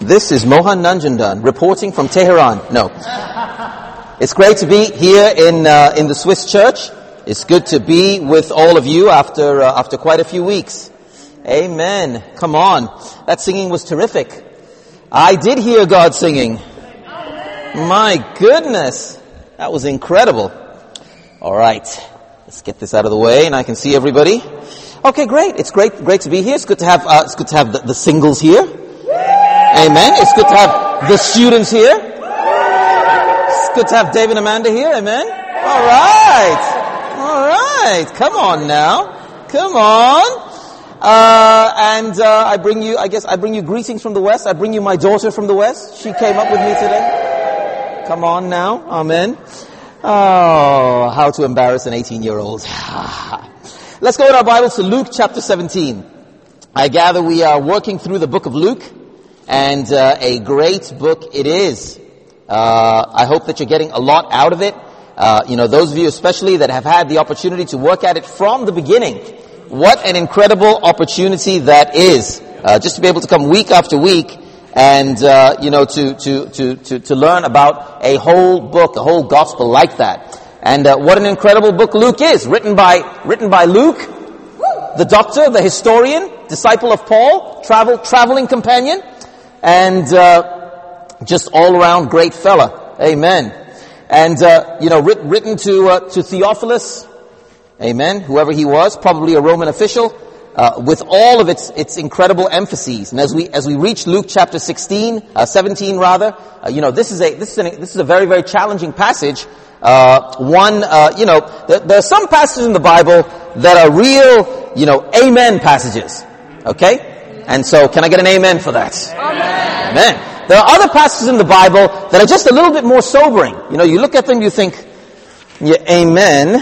This is Mohan Nanjandan reporting from Tehran. No. It's great to be here in the Swiss church. It's good to be with all of you after quite a few weeks. Amen. Come on. That singing was terrific. I did hear God singing. My goodness. That was incredible. All right. Let's get this out of the way and I can see everybody. Okay, great. It's great to be here. It's good to have the singles here. Amen. It's good to have the students here. It's good to have Dave and Amanda here. Amen. All right. Come on now. Come on. I bring you greetings from the West. I bring you my daughter from the West. She came up with me today. Come on now. Amen. Oh, how to embarrass an 18-year-old. Let's go in our Bibles to Luke chapter 17. I gather we are working through the book of Luke, and a great book it is. I hope that you're getting a lot out of it. Those of you especially that have had the opportunity to work at it from the beginning. What an incredible opportunity that is. Just to be able to come week after week and, to learn about a whole book, a whole gospel like that. And what an incredible book Luke is. Written by Luke, the doctor, the historian, disciple of Paul, traveling companion, and just all around great fella. Amen. And written to Theophilus. Amen. Whoever he was, probably a Roman official, with all of its incredible emphases. And as we reach Luke chapter 17 rather, this is a very, very challenging passage. There are some passages in the Bible that are real, amen passages. Okay? And so, can I get an amen for that? Amen. Amen. There are other passages in the Bible that are just a little bit more sobering. You look at them, you think, yeah, amen.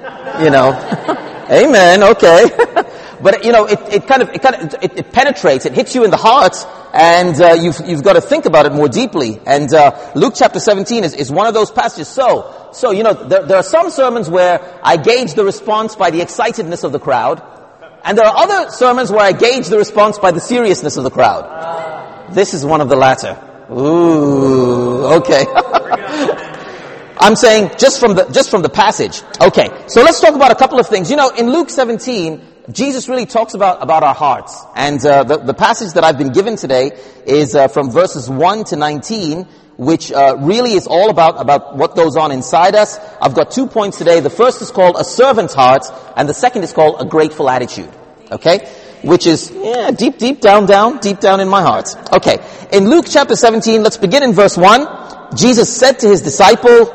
Amen, okay. But it penetrates, it hits you in the heart, and you've got to think about it more deeply. And Luke chapter 17 is one of those passages. So there are some sermons where I gauge the response by the excitedness of the crowd, and there are other sermons where I gauge the response by the seriousness of the crowd. This is one of the latter. Ooh, okay. I'm saying just from the passage. Okay, so let's talk about a couple of things. In Luke 17, Jesus really talks about our hearts. And the passage that I've been given today is from verses 1 to 19, which really is all about what goes on inside us. I've got 2 points today. The first is called a servant's heart, and the second is called a grateful attitude. Okay? Which is, deep down in my heart. Okay. In Luke chapter 17, let's begin in verse 1. Jesus said to his disciples,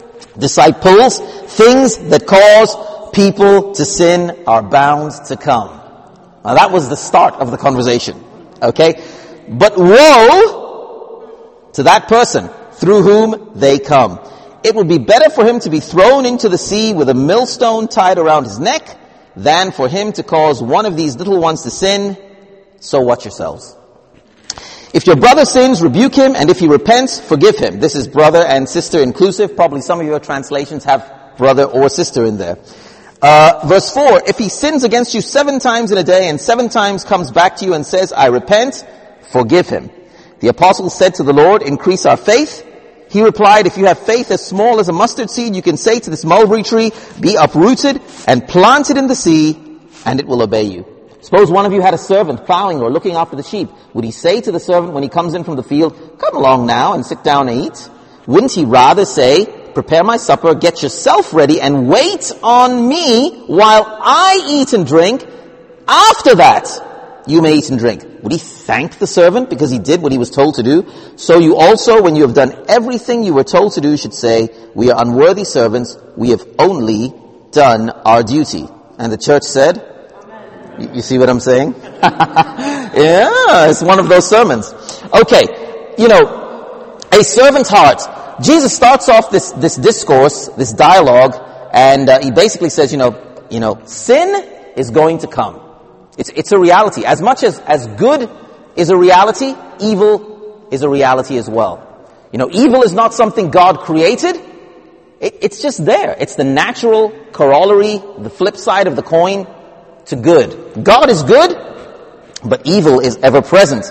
things that cause people to sin are bound to come. Now that was the start of the conversation. Okay? But woe to that person through whom they come. It would be better for him to be thrown into the sea with a millstone tied around his neck than for him to cause one of these little ones to sin. So watch yourselves. If your brother sins, rebuke him, and if he repents, forgive him. This is brother and sister inclusive. Probably some of your translations have brother or sister in there. Verse 4, if he sins against you 7 times in a day and 7 times comes back to you and says, I repent, forgive him. The apostles said to the Lord, increase our faith. He replied, if you have faith as small as a mustard seed, you can say to this mulberry tree, be uprooted and planted in the sea, and it will obey you. Suppose one of you had a servant plowing or looking after the sheep. Would he say to the servant when he comes in from the field, come along now and sit down and eat? Wouldn't he rather say, prepare my supper, get yourself ready, and wait on me while I eat and drink? After that, you may eat and drink. Would he thank the servant because he did what he was told to do? So you also, when you have done everything you were told to do, should say, we are unworthy servants, we have only done our duty. And the church said, you see what I'm saying? Yeah, it's one of those sermons. Okay, a servant's heart. Jesus starts off this discourse, this dialogue, and he basically says, sin is going to come. It's a reality. As much as good is a reality, evil is a reality as well. Evil is not something God created. It's just there. It's the natural corollary, the flip side of the coin to good. God is good, but evil is ever present.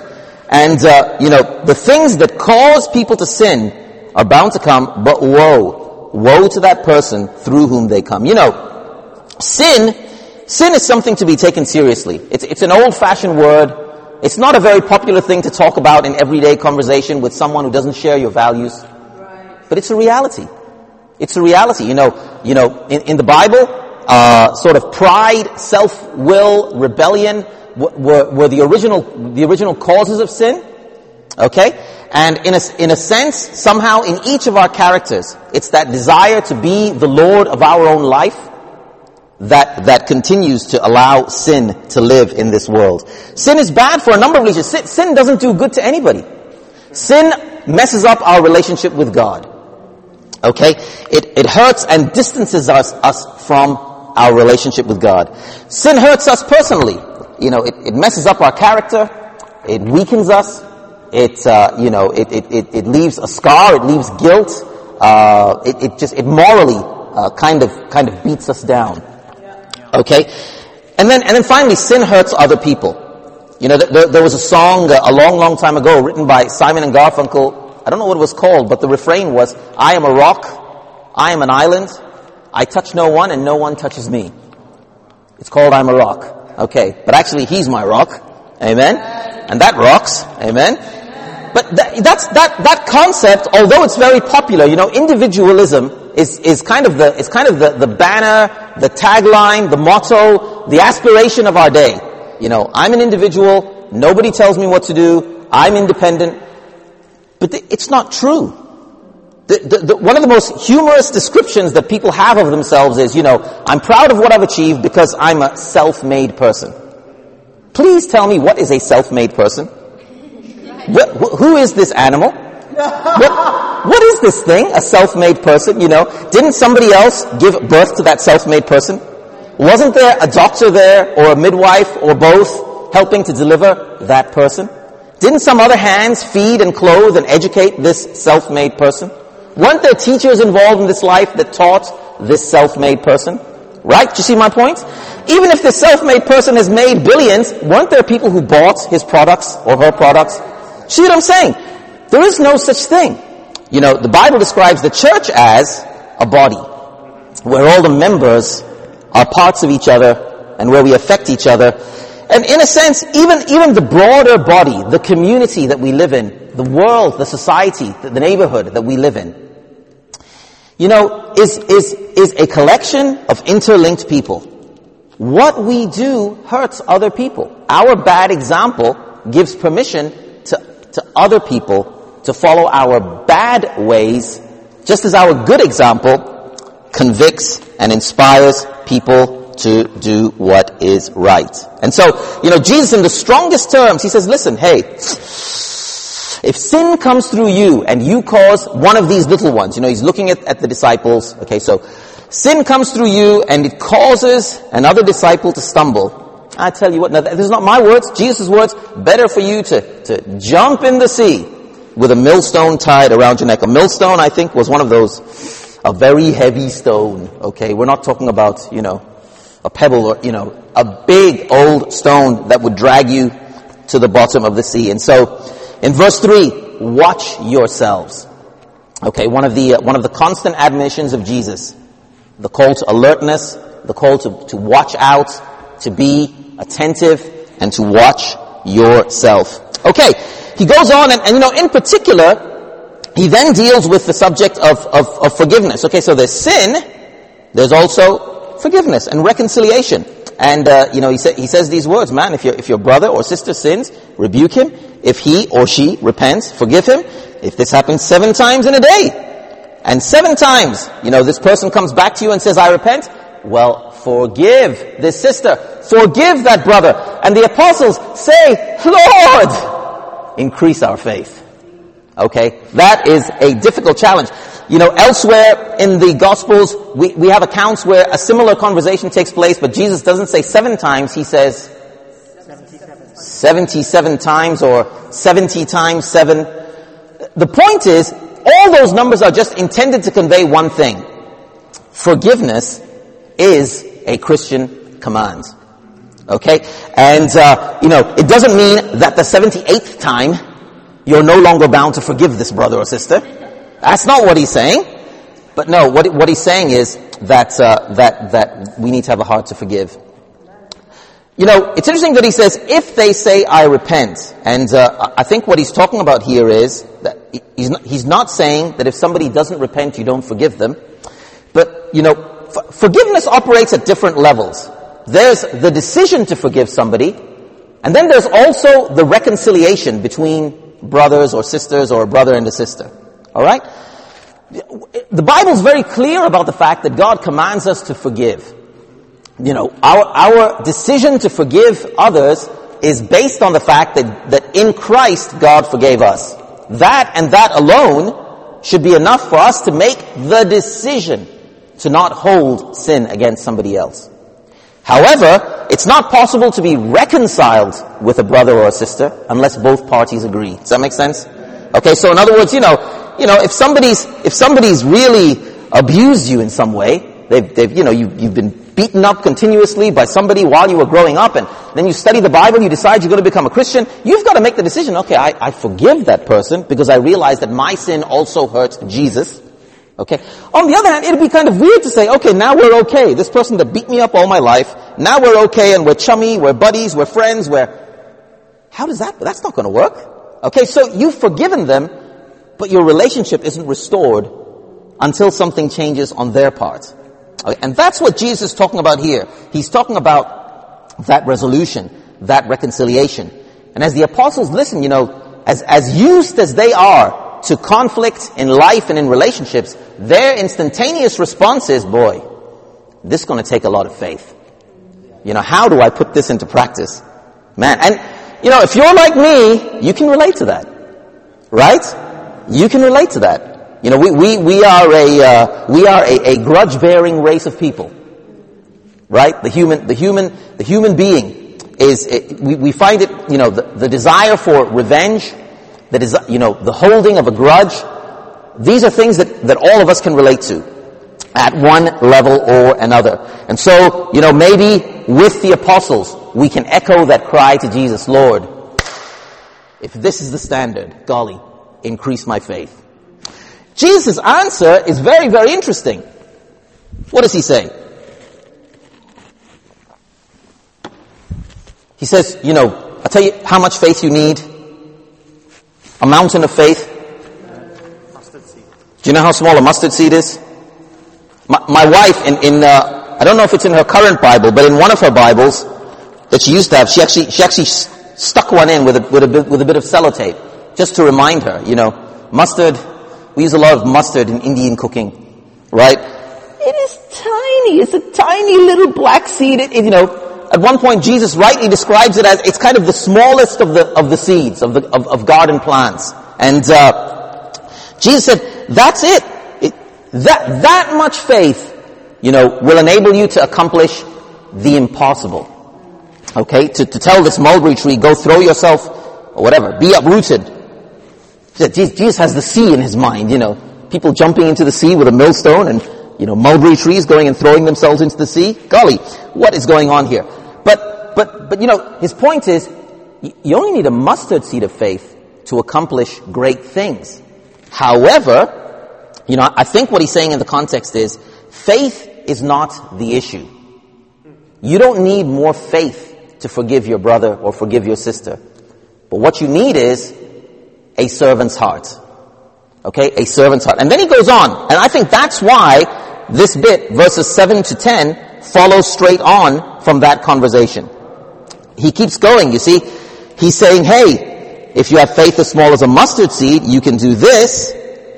And, the things that cause people to sin are bound to come, but woe to that person through whom they come. Sin is something to be taken seriously. It's an old-fashioned word. It's not a very popular thing to talk about in everyday conversation with someone who doesn't share your values. But it's a reality. It's a reality. In the Bible, sort of pride, self-will, rebellion were the original causes of sin. Okay? And in a sense, somehow in each of our characters, it's that desire to be the Lord of our own life that continues to allow sin to live in this world. Sin is bad for a number of reasons. Sin doesn't do good to anybody. Sin messes up our relationship with God. Okay? It hurts and distances us from our relationship with God. Sin hurts us personally. It messes up our character. It weakens us. It leaves a scar. It leaves guilt. It morally kind of beats us down. Okay? And then finally, sin hurts other people. There was a song a long time ago written by Simon and Garfunkel. I don't know what it was called, but the refrain was, I am a rock, I am an island, I touch no one and no one touches me. It's called I'm a rock. Okay, but actually he's my rock. Amen? And that rocks. Amen? But that concept, although it's very popular, individualism is kind of the banner, the tagline, the motto, the aspiration of our day. I'm an individual, nobody tells me what to do, I'm independent. But it's not true. One of the most humorous descriptions that people have of themselves is, I'm proud of what I've achieved because I'm a self-made person. Please tell me, what is a self-made person? Who is this animal? What is this thing, a self-made person? Didn't somebody else give birth to that self-made person? Wasn't there a doctor there, or a midwife, or both, helping to deliver that person? Didn't some other hands feed and clothe and educate this self-made person? Weren't there teachers involved in this life that taught this self-made person? Right? Do you see my point? Even if this self-made person has made billions, weren't there people who bought his products or her products? See what I'm saying? There is no such thing. The Bible describes the church as a body, where all the members are parts of each other and where we affect each other. And in a sense, even the broader body, the community that we live in, the world, the society, the neighborhood that we live in, is a collection of interlinked people. What we do hurts other people. Our bad example gives permission to other people to follow our bad ways, just as our good example convicts and inspires people to do what is right. And so, Jesus in the strongest terms, he says, listen, hey, if sin comes through you and you cause one of these little ones, he's looking at the disciples, okay, so sin comes through you and it causes another disciple to stumble. I tell you what, now this is not my words, Jesus' words, better for you to jump in the sea with a millstone tied around your neck. A millstone, I think, was one of those, a very heavy stone, okay? We're not talking about, a pebble or, a big old stone that would drag you to the bottom of the sea. And so, in verse 3, watch yourselves. Okay, one of the constant admonitions of Jesus, the call to alertness, the call to watch out, to be attentive, and to watch yourself. Okay, he goes on and in particular, he then deals with the subject of forgiveness. Okay, so there's sin, there's also forgiveness and reconciliation. And, he says these words, man, if your brother or sister sins, rebuke him. If he or she repents, forgive him. If this happens 7 times in a day, and 7 times, this person comes back to you and says, I repent, well, forgive this sister. Forgive that brother. And the apostles say, Lord, increase our faith. Okay? That is a difficult challenge. Elsewhere in the Gospels, we have accounts where a similar conversation takes place, but Jesus doesn't say 7 times, he says 77 times or 70 times 7. The point is, all those numbers are just intended to convey one thing. Forgiveness is a Christian command. Okay? And, it doesn't mean that the 78th time you're no longer bound to forgive this brother or sister. That's not what he's saying. But no, what he's saying is that we need to have a heart to forgive. It's interesting that he says, if they say, I repent. And I think what he's talking about here is that he's not saying that if somebody doesn't repent, you don't forgive them. But, forgiveness operates at different levels. There's the decision to forgive somebody, and then there's also the reconciliation between brothers or sisters or a brother and a sister. Alright? The Bible's very clear about the fact that God commands us to forgive. Our decision to forgive others is based on the fact that in Christ God forgave us. That and that alone should be enough for us to make the decision to not hold sin against somebody else. However, it's not possible to be reconciled with a brother or a sister unless both parties agree. Does that make sense? Okay, so in other words, if somebody's really abused you in some way, you've been beaten up continuously by somebody while you were growing up, and then you study the Bible, you decide you're going to become a Christian, you've got to make the decision, okay, I forgive that person because I realize that my sin also hurts Jesus. Okay. On the other hand, it'd be kind of weird to say, okay, now we're okay. This person that beat me up all my life, now we're okay and we're chummy, we're buddies, we're friends, how does that's not going to work. Okay, so you've forgiven them, but your relationship isn't restored until something changes on their part. Okay, and that's what Jesus is talking about here. He's talking about that resolution, that reconciliation. And as the apostles listen, as used as they are to conflict in life and in relationships, their instantaneous response is, boy, this is going to take a lot of faith. How do I put this into practice? Man, and, if you're like me, you can relate to that. Right? You can relate to that. We are a grudge-bearing race of people. Right? The human being we find it, the desire for revenge, the holding of a grudge. These are things that all of us can relate to at one level or another. And so, maybe with the apostles, we can echo that cry to Jesus, Lord, if this is the standard, golly, increase my faith. Jesus' answer is very, very interesting. What does he say? He says, I'll tell you how much faith you need. A mountain of faith. Mustard seed. Do you know how small a mustard seed is? My wife, I don't know if it's in her current Bible, but in one of her Bibles that she used to have, she actually stuck one in with a bit of sellotape, just to remind her, mustard. We use a lot of mustard in Indian cooking, right? It is tiny. It's a tiny little black seed. At one point, Jesus rightly describes it as it's kind of the smallest of the seeds of garden plants. And Jesus said, "That's it. That much faith, will enable you to accomplish the impossible." Okay, to tell this mulberry tree, go throw yourself, or whatever, be uprooted. Jesus has the sea in his mind. People jumping into the sea with a millstone, and mulberry trees going and throwing themselves into the sea. Golly, what is going on here? But his point is, you only need a mustard seed of faith to accomplish great things. However, I think what he's saying in the context is, faith is not the issue. You don't need more faith to forgive your brother or forgive your sister. But what you need is a servant's heart. Okay, a servant's heart. And then he goes on, and I think that's why this bit, verses 7 to 10, follows straight on from that conversation. He keeps going, you see. He's saying, hey, if you have faith as small as a mustard seed, you can do this.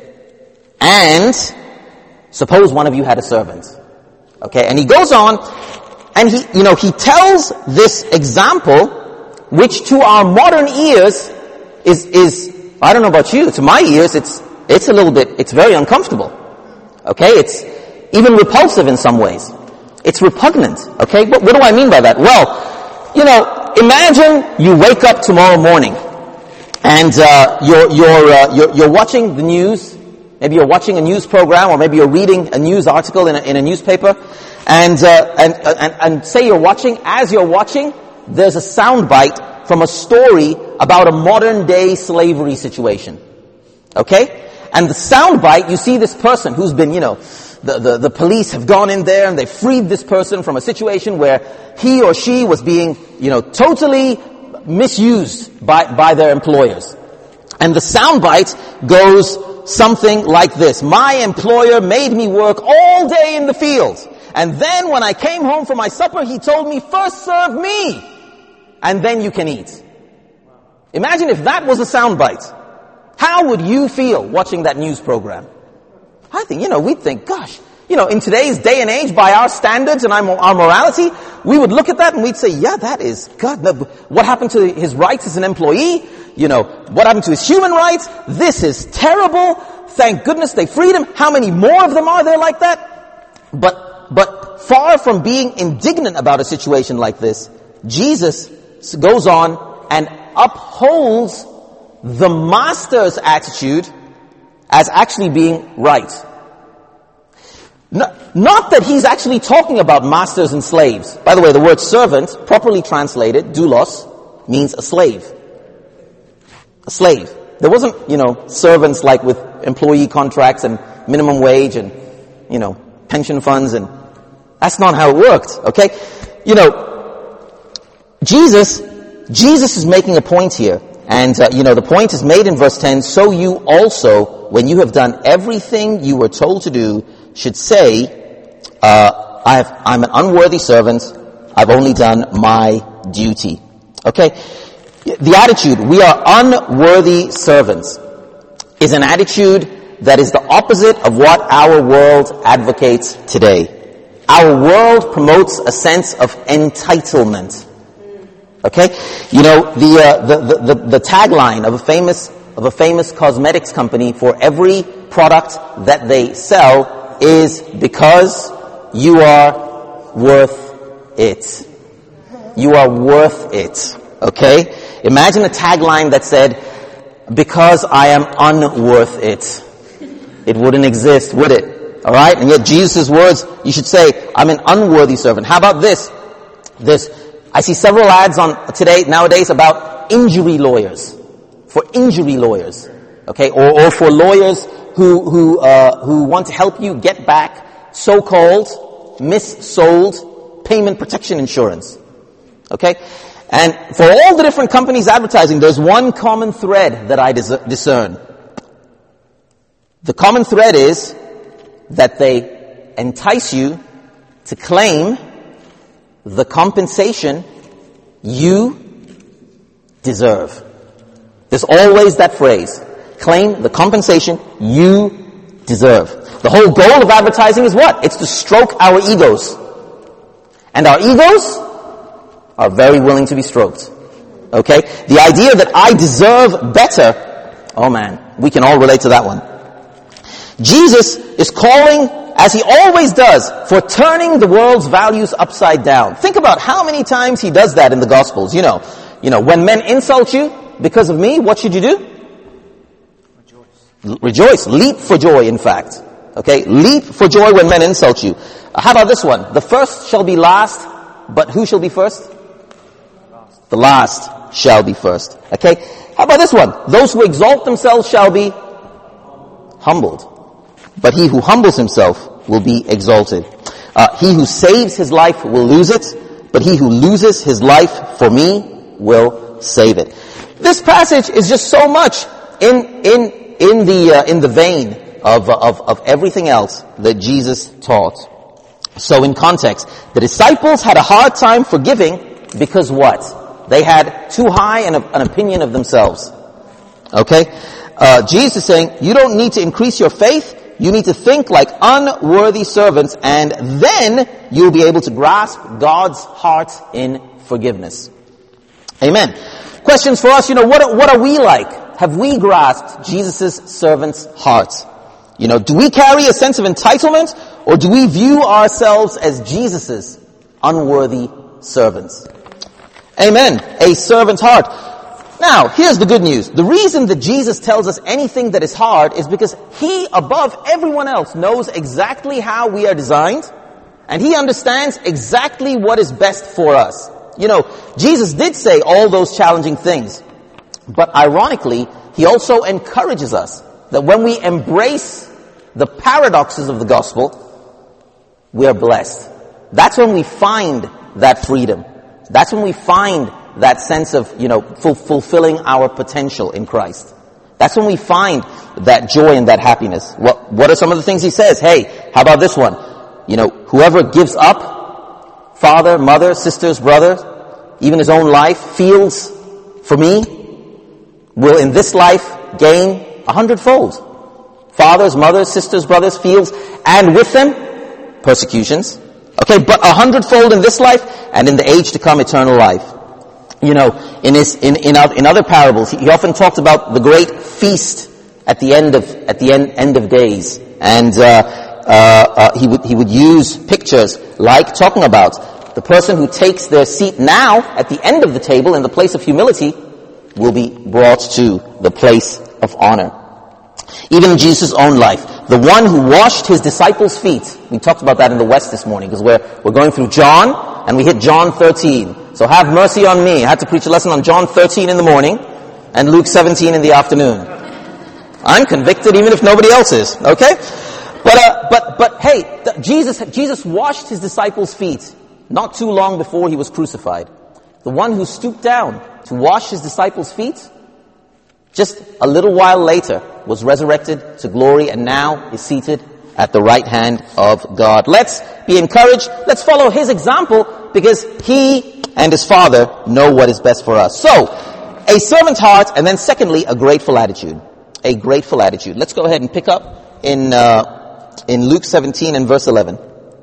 And suppose one of you had a servant. Okay, and he goes on, and he tells this example, which to our modern ears is I don't know about you, to my ears, it's very uncomfortable. Okay, it's even repulsive in some ways. It's repugnant. Okay, but what do I mean by that? Well, imagine you wake up tomorrow morning, and you're watching the news. Maybe you're watching a news program, or maybe you're reading a news article in a newspaper, And say you're watching, as you're watching, there's a soundbite from a story about a modern day slavery situation. Okay? And the soundbite, you see this person who's been, the police have gone in there and they freed this person from a situation where he or she was being, totally misused by their employers. And the soundbite goes something like this. My employer made me work all day in the field. And then when I came home for my supper, he told me, first serve me, and then you can eat. Imagine if that was a soundbite. How would you feel watching that news program? I think, we'd think, gosh, in today's day and age, by our standards and our morality, we would look at that and we'd say, yeah, that is, God, what happened to his rights as an employee? What happened to his human rights? This is terrible. Thank goodness they freed him. How many more of them are there like that? But far from being indignant about a situation like this, Jesus goes on and upholds the master's attitude as actually being right. Not that he's actually talking about masters and slaves. By the way, the word servant, properly translated, doulos, means a slave. A slave. There wasn't, servants like with employee contracts and minimum wage and, pension funds, and that's not how it worked, okay? Jesus is making a point here. And, the point is made in verse 10, so you also, when you have done everything you were told to do, should say, I'm an unworthy servant, I've only done my duty. Okay? The attitude, we are unworthy servants, is an attitude that is the opposite of what our world advocates today. Our world promotes a sense of entitlement. Okay? The tagline of a famous cosmetics company for every product that they sell is because you are worth it. You are worth it. Okay? Imagine a tagline that said, because I am unworth it. It wouldn't exist, would it? Alright? And yet Jesus' words, you should say, I'm an unworthy servant. How about this? I see several ads nowadays about injury lawyers. For injury lawyers. Okay? Or for lawyers who want to help you get back so-called missold payment protection insurance. Okay? And for all the different companies advertising, there's one common thread that I discern. The common thread is that they entice you to claim the compensation you deserve. There's always that phrase. Claim the compensation you deserve. The whole goal of advertising is what? It's to stroke our egos. And our egos are very willing to be stroked. Okay? The idea that I deserve better, oh man, we can all relate to that one. Jesus is calling, as he always does, for turning the world's values upside down. Think about how many times he does that in the Gospels. When men insult you because of me, what should you do? Rejoice. Leap for joy, in fact. Okay? Leap for joy when men insult you. How about this one? The first shall be last, but who shall be first? The last shall be first. Okay? How about this one? Those who exalt themselves shall be humbled. But he who humbles himself will be exalted. He who saves his life will lose it, but he who loses his life for me will save it. This passage is just so much in the vein of everything else that Jesus taught. So in context, the disciples had a hard time forgiving because what? They had too high an opinion of themselves. Okay? Jesus is saying, you don't need to increase your faith. You need to think like unworthy servants, and then you'll be able to grasp God's heart in forgiveness. Amen. Questions for us, what are we like? Have we grasped Jesus' servant's heart? Do we carry a sense of entitlement, or do we view ourselves as Jesus' unworthy servants? Amen. A servant's heart. Now, here's the good news. The reason that Jesus tells us anything that is hard is because he, above everyone else, knows exactly how we are designed And he understands exactly what is best for us. You know, Jesus did say all those challenging things. But ironically, he also encourages us that when we embrace the paradoxes of the gospel, we are blessed. That's when we find that freedom. That's when we find that sense of, fulfilling our potential in Christ. That's when we find that joy and that happiness. What are some of the things he says? Hey, how about this one? Whoever gives up father, mother, sisters, brothers, even his own life, fields for me, will in this life gain 100-fold. Fathers, mothers, sisters, brothers, fields, and with them, persecutions. Okay, but 100-fold in this life, and in the age to come, eternal life. In other parables, he often talked about the great feast at the end of days, and he would use pictures like talking about the person who takes their seat now at the end of the table in the place of humility will be brought to the place of honor. Even in Jesus' own life, the one who washed his disciples' feet, we talked about that in the West this morning because we're going through John and we hit John 13. So have mercy on me. I had to preach a lesson on John 13 in the morning and Luke 17 in the afternoon. I'm convicted even if nobody else is, okay? But hey, Jesus washed his disciples' feet not too long before he was crucified. The one who stooped down to wash his disciples' feet, just a little while later, was resurrected to glory and now is seated at the right hand of God. Let's be encouraged. Let's follow his example because he and his Father know what is best for us. So, a servant heart, and then secondly, a grateful attitude. A grateful attitude. Let's go ahead and pick up in Luke 17 and verse 11.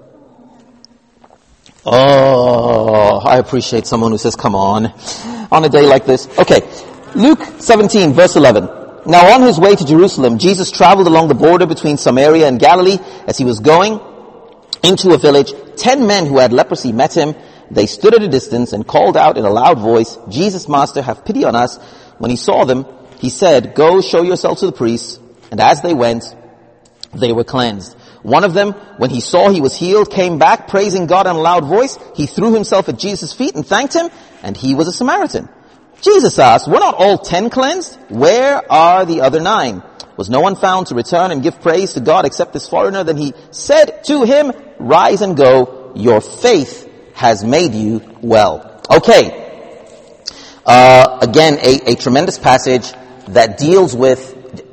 Oh, I appreciate someone who says, come on a day like this. Okay, Luke 17, verse 11. Now on his way to Jerusalem, Jesus traveled along the border between Samaria and Galilee. As he was going into a village, 10 men who had leprosy met him. They stood at a distance and called out in a loud voice, Jesus, Master, have pity on us. When he saw them, he said, go show yourselves to the priests. And as they went, they were cleansed. One of them, when he saw he was healed, came back praising God in a loud voice. He threw himself at Jesus' feet and thanked him, and he was a Samaritan. Jesus asked, were not all 10 cleansed? Where are the other 9? Was no one found to return and give praise to God except this foreigner? Then he said to him, rise and go, your faith has made you well. Okay. Again, a tremendous passage that deals with,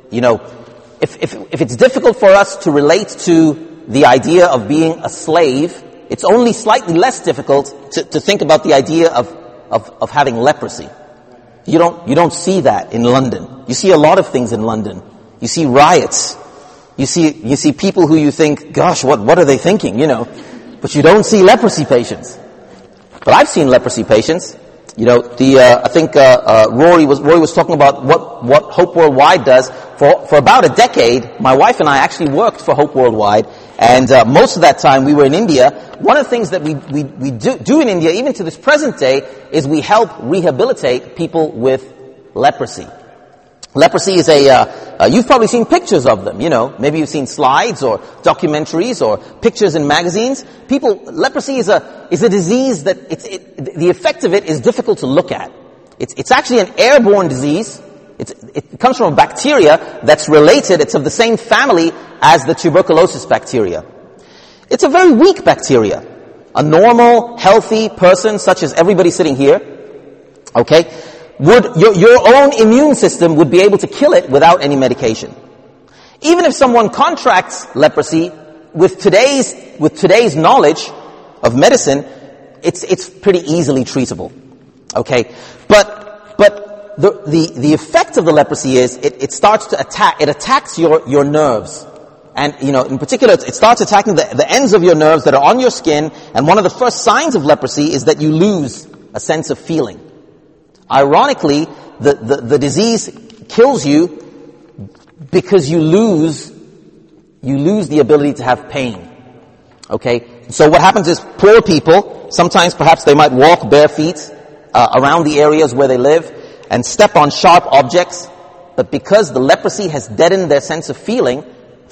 if it's difficult for us to relate to the idea of being a slave, it's only slightly less difficult to think about the idea of having leprosy. You don't see that in London. You see a lot of things in London. You see riots. You see people who you think, gosh, what are they thinking, But you don't see leprosy patients. But I've seen leprosy patients. I think Rory was talking about what Hope Worldwide does. For about a decade, my wife and I actually worked for Hope Worldwide, and most of that time we were in India. One of the things that we do in India, even to this present day, is we help rehabilitate people with leprosy. Leprosy is you've probably seen pictures of them, maybe you've seen slides or documentaries or pictures in magazines. Leprosy is a disease that the effect of it is difficult to look at. It's actually an airborne disease. It comes from a bacteria that's related, it's of the same family as the tuberculosis bacteria. It's a very weak bacteria. A normal, healthy person, such as everybody sitting here, okay, your own immune system would be able to kill it without any medication. Even if someone contracts leprosy, with today's knowledge of medicine, it's pretty easily treatable. Okay? But the effect of the leprosy is it starts to attacks your nerves. And, in particular, it starts attacking the ends of your nerves that are on your skin, and one of the first signs of leprosy is that you lose a sense of feeling. Ironically, the disease kills you because you lose the ability to have pain. Okay? So what happens is poor people, sometimes perhaps they might walk bare feet around the areas where they live and step on sharp objects, but because the leprosy has deadened their sense of feeling,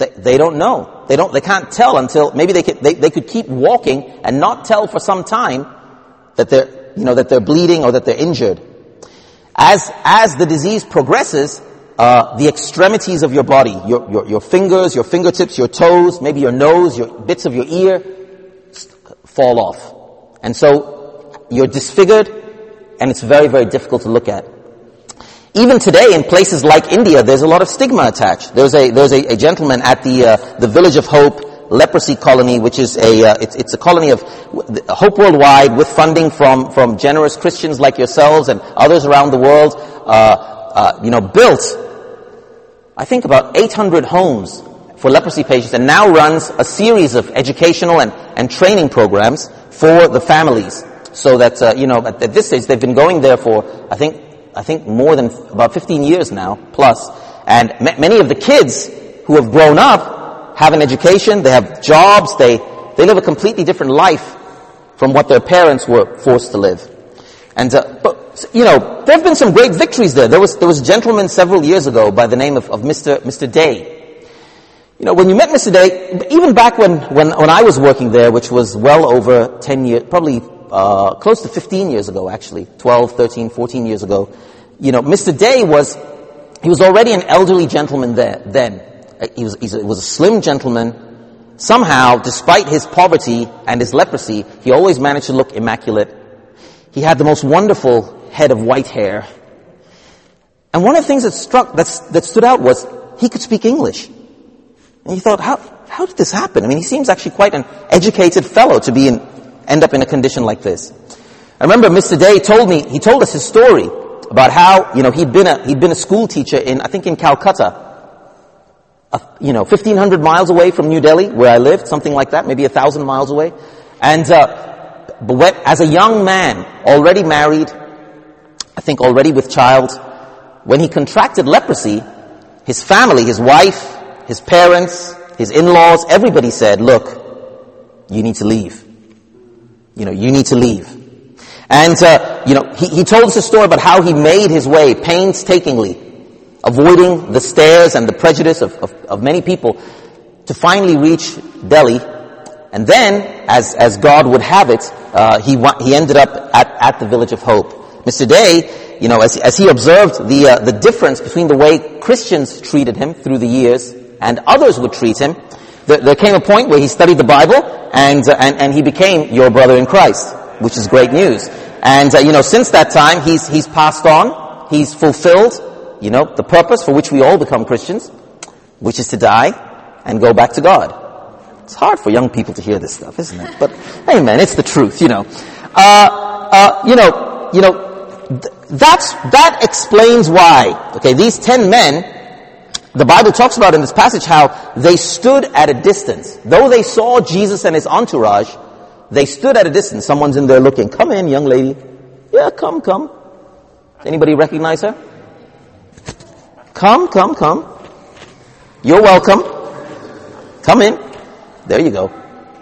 They don't know. They can't tell until maybe they could keep walking and not tell for some time that they're bleeding or that they're injured. As the disease progresses, the extremities of your body, your fingers, your fingertips, your toes, maybe your nose, bits of your ear fall off. And so you're disfigured and it's very, very difficult to look at. Even today in places like India, there's a lot of stigma attached. There's a gentleman at the Village of Hope leprosy colony, which is it's a colony of Hope Worldwide with funding from generous Christians like yourselves and others around the world, built, I think, about 800 homes for leprosy patients, and now runs a series of educational and training programs for the families. So that, at this stage, they've been going there for, I think more than about 15 years now, plus. And many of the kids who have grown up have an education, they have jobs, they live a completely different life from what their parents were forced to live. And, there have been some great victories there. There was a gentleman several years ago by the name of Mr. Day. When you met Mr. Day, even back when I was working there, which was well over 10 years, probably close to 15 years ago, actually, 12, 13, 14 years ago, Mr. Day was already an elderly gentleman then. He was a slim gentleman. Somehow, despite his poverty and his leprosy, he always managed to look immaculate. He had the most wonderful head of white hair. And one of the things that stood out was he could speak English. And you thought, how did this happen? I mean, he seems actually quite an educated fellow to end up in a condition like this. I remember Mr. Day he told us his story about how, he'd been a school teacher in Calcutta, 1,500 miles away from New Delhi, where I lived, something like that, maybe 1,000 miles away. And, as a young man, already married, I think already with child, when he contracted leprosy, his family, his wife, his parents, his in-laws, everybody said, look, you need to leave. You need to leave. And, he told us a story about how he made his way painstakingly, avoiding the stares and the prejudice of many people, to finally reach Delhi. And then, as God would have it, he ended up at the Village of Hope. Mr. Day, as he observed the difference between the way Christians treated him through the years and others would treat him, there came a point where he studied the Bible and he became your brother in Christ, which is great news. And since that time, he's passed on, he's fulfilled, the purpose for which we all become Christians, which is to die and go back to God. It's hard for young people to hear this stuff, isn't it? But hey, man, it's the truth, that explains why. Okay, these 10 men, the Bible talks about in this passage how they stood at a distance. Though they saw Jesus and his entourage, they stood at a distance. Someone's in there looking. Come in, young lady. Yeah, come. Anybody recognize her? Come. You're welcome. Come in. There you go.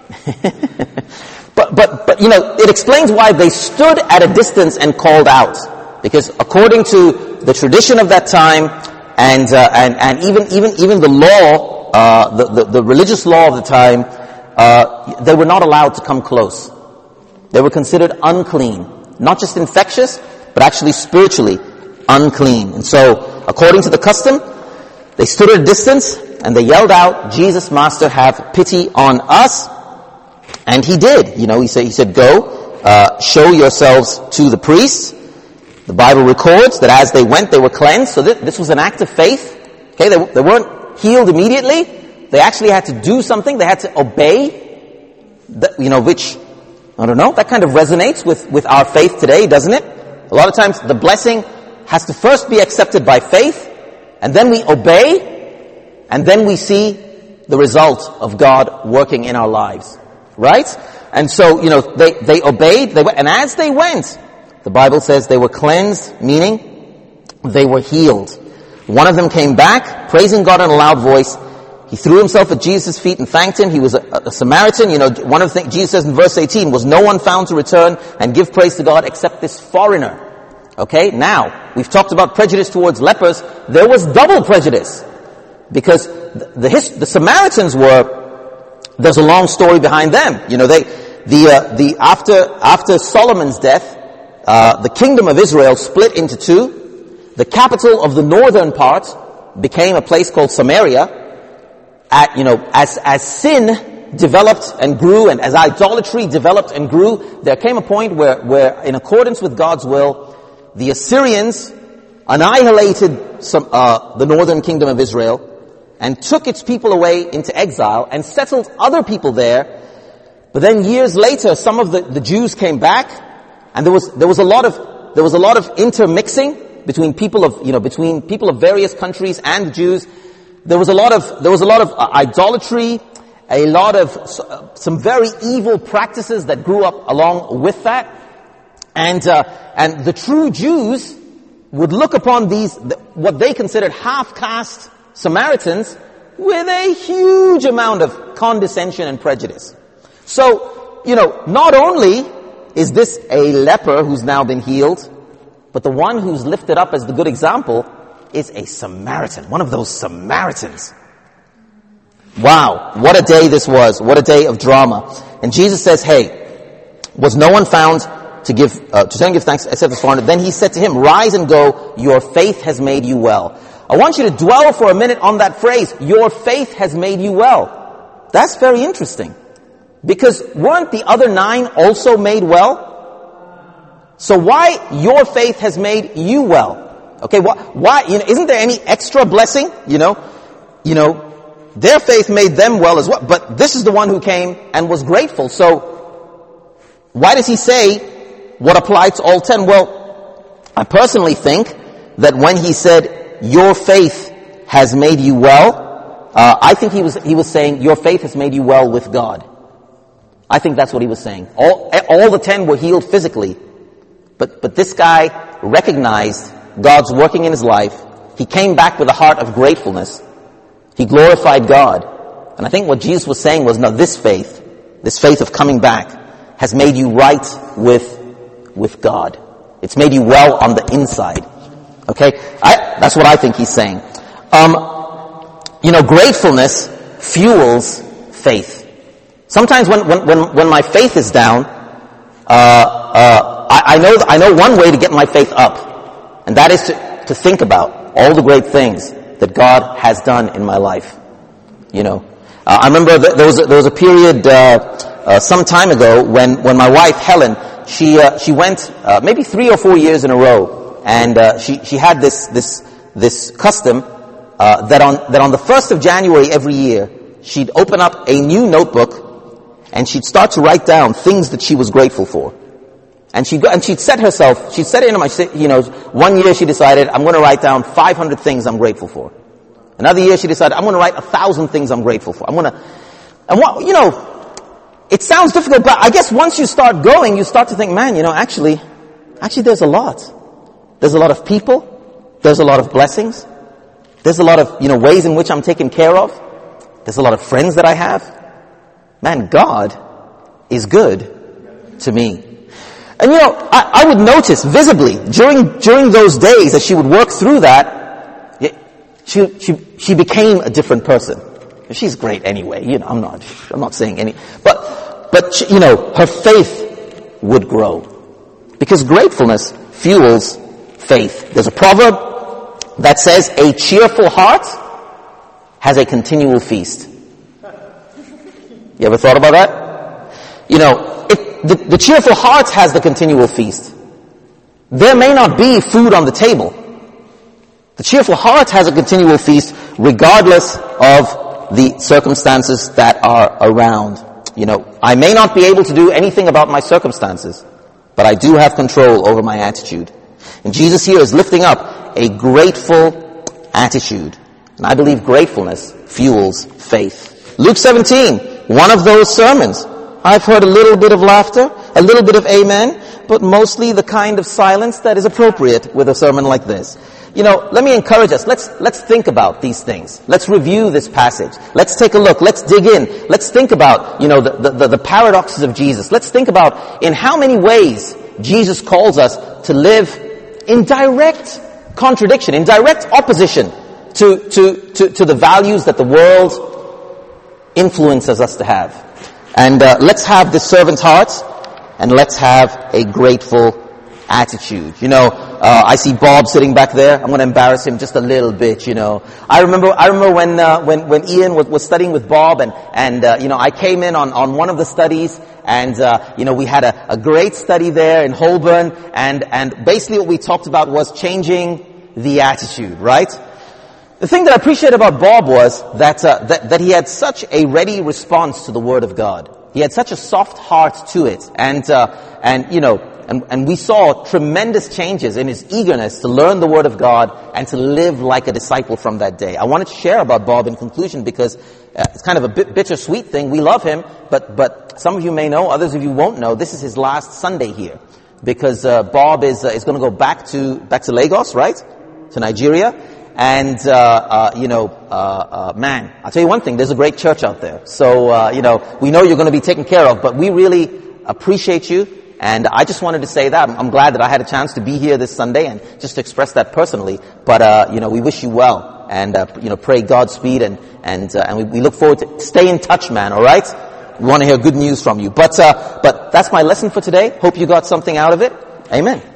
But it explains why they stood at a distance and called out. Because according to the tradition of that time, and even the law, the religious law of the time, they were not allowed to come close. They were considered unclean. Not just infectious, but actually spiritually unclean. And so, according to the custom, they stood at a distance and they yelled out, Jesus, Master, have pity on us. And he did. He said, go, show yourselves to the priests. The Bible records that as they went, they were cleansed. So this was an act of faith. Okay, they weren't healed immediately. They actually had to do something. They had to obey. Which, I don't know, that kind of resonates with our faith today, doesn't it? A lot of times the blessing has to first be accepted by faith, and then we obey, and then we see the result of God working in our lives. Right? And so, they obeyed, and as they went, the Bible says they were cleansed, meaning they were healed. One of them came back, praising God in a loud voice. He threw himself at Jesus' feet and thanked him. He was a Samaritan. One of the things Jesus says in verse 18 was, no one found to return and give praise to God except this foreigner. Okay, now, we've talked about prejudice towards lepers. There was double prejudice. Because the Samaritans there's a long story behind them. After Solomon's death, the kingdom of Israel split into two. The capital of the northern part became a place called Samaria. As sin developed and grew, and as idolatry developed and grew, there came a point where in accordance with God's will, the Assyrians annihilated the northern kingdom of Israel and took its people away into exile and settled other people there. But then years later, some of the Jews came back, and there was a lot of intermixing between people of various countries and Jews. There was a lot of idolatry, a lot of some very evil practices that grew up along with that, and the true Jews would look upon what they considered half-caste Samaritans with a huge amount of condescension and prejudice. So, not only is this a leper who's now been healed, but the one who's lifted up as the good example is a Samaritan, one of those Samaritans. Wow, what a day this was. What a day of drama. And Jesus says, hey, was no one found to give thanks except this foreigner? Then he said to him, rise and go, your faith has made you well. I want you to dwell for a minute on that phrase, your faith has made you well. That's very interesting. Because weren't the other 9 also made well? So why your faith has made you well? Okay, why, isn't there any extra blessing? Their faith made them well as well. But this is the one who came and was grateful. So why does he say what applied to all 10? Well, I personally think that when he said, your faith has made you well, I think he was saying, your faith has made you well with God. I think that's what he was saying. All the 10 were healed physically. But this guy recognized God's working in his life. He came back with a heart of gratefulness. He glorified God. And I think what Jesus was saying was, no, this faith of coming back has made you right with God. It's made you well on the inside. Okay? That's what I think he's saying. Gratefulness fuels faith. Sometimes when my faith is down, I know one way to get my faith up, and that is to think about all the great things that God has done in my life. I remember there was a period some time ago when my wife Helen, she went maybe 3 or 4 years in a row, and she had this custom that on the 1st of January every year she'd open up a new notebook and she'd start to write down things that she was grateful for. And she'd set it in one year she decided, I'm going to write down 500 things I'm grateful for. Another year she decided, I'm going to write 1,000 things I'm grateful for. It sounds difficult, but I guess once you start going, you start to think, man, actually there's a lot. There's a lot of people. There's a lot of blessings. There's a lot of, ways in which I'm taken care of. There's a lot of friends that I have. Man, God is good to me. And I would notice visibly during those days that she would work through that, she became a different person. She's great anyway. I'm not saying any, but her faith would grow because gratefulness fuels faith. There's a proverb that says, "A cheerful heart has a continual feast." You ever thought about that? The cheerful heart has the continual feast. There may not be food on the table. The cheerful heart has a continual feast regardless of the circumstances that are around. I may not be able to do anything about my circumstances, but I do have control over my attitude. And Jesus here is lifting up a grateful attitude. And I believe gratefulness fuels faith. Luke 17, one of those sermons. I've heard a little bit of laughter, a little bit of amen, but mostly the kind of silence that is appropriate with a sermon like this. Let me encourage us. Let's think about these things. Let's review this passage. Let's take a look. Let's dig in. Let's think about, the paradoxes of Jesus. Let's think about in how many ways Jesus calls us to live in direct contradiction, in direct opposition to the values that the world influences us to have. And let's have the servant heart, and let's have a grateful attitude. I see Bob sitting back there. I'm going to embarrass him just a little bit. I remember when Ian was studying with Bob, and I came in on one of the studies, and we had a great study there in Holborn, and basically what we talked about was changing the attitude, right? The thing that I appreciate about Bob was that he had such a ready response to the Word of God. He had such a soft heart to it, and we saw tremendous changes in his eagerness to learn the Word of God and to live like a disciple from that day. I wanted to share about Bob in conclusion because it's kind of a bittersweet thing. We love him, but some of you may know, others of you won't know. This is his last Sunday here because Bob is going to go back to Lagos, right? To Nigeria. And, man, I'll tell you one thing, there's a great church out there. So, we know you're going to be taken care of, but we really appreciate you. And I just wanted to say that. I'm glad that I had a chance to be here this Sunday and just to express that personally. But, we wish you well and, pray Godspeed and we look forward to stay in touch, man. All right. We want to hear good news from you. But that's my lesson for today. Hope you got something out of it. Amen.